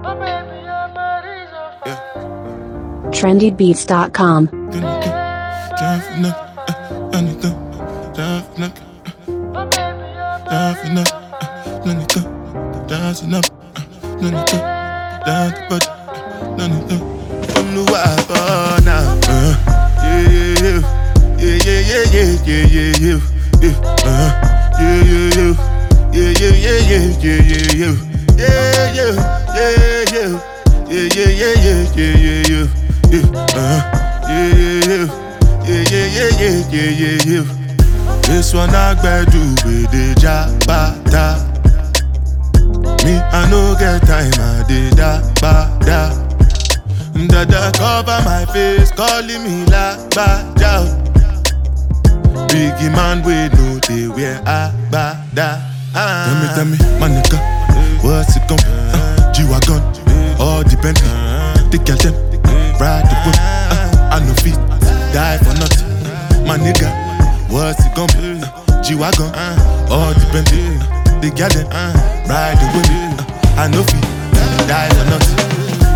trendybeats.com. This one I do with the jabata. Me, I no get time, I did da. Dada cover my face, calling me la bada. Biggie man, we know they wear abada. Tell me, my nigga, what's it gon' be? G-Wagon, all the Bentley, the girl them, ride the whip. I no fit, die for nothing. My nigga, what's it gon' be? G-Wagon, all the Bentley, the girl them, ride the whip. I no fit, die for nothing.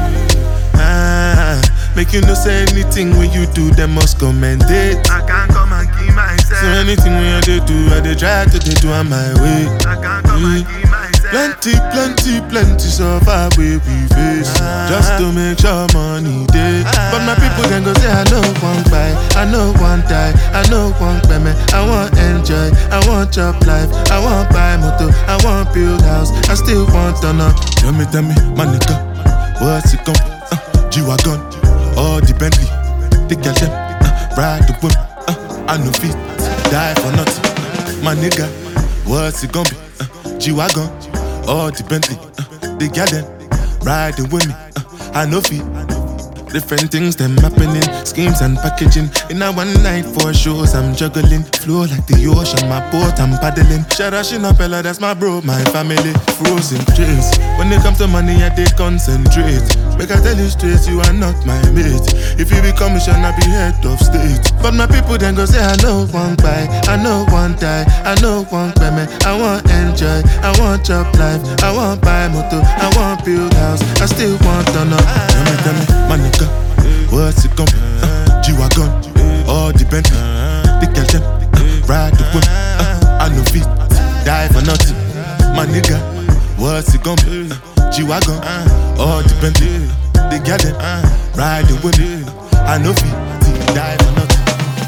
Make you no say anything when you do, them must commend it. I can't come and keep myself. So anything when you do, I try to do on my way. I can't come and keep myself. Plenty so far we face. Just to make sure money day. But my people can go say I know one buy, I know one die, I know one payment. I want enjoy, I want job life, I want buy motor, I want build house, I still want to know. Tell me, my nigga, what's it gon' be? G-Wagon, all the Bentley, the girl them, ride the whip. I no fit, die for nothing. My nigga, what's it gon' be? G-Wagon, all the Bentley, the girl them, ride the whip. I no fit. Different things them happening, schemes and packaging. In a one night for shows I'm juggling. Flow like the ocean, my boat I'm paddling. Sharashina Bella, that's my bro, my family. Frozen dreams. When it comes to money, I they concentrate. Make I tell you straight, you are not my mate. If you be commission, I be head of state. But my people then go say I know one buy, I know one die, I know one payment. I want enjoy, I want job life, I want buy motor, I want build house, I still want to know. Tell me, my nigga, what's it gon' be? G-Wagon, all the Bentley, the girl them, ride the whip. I no fit, die for nothing. My nigga, what's it gon' be? G-Wagon, all the Bentley, the girl them, ride the whip. I no fit, die for nothing.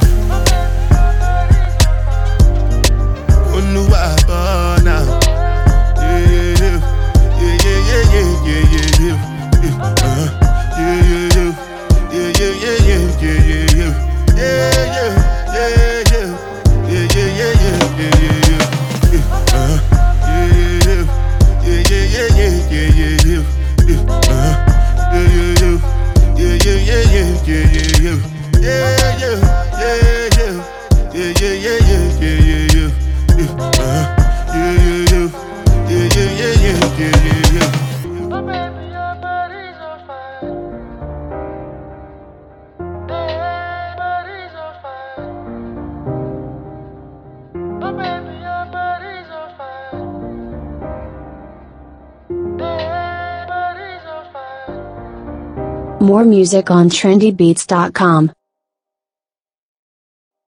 Oh no, I now. More music on trendybeats.com.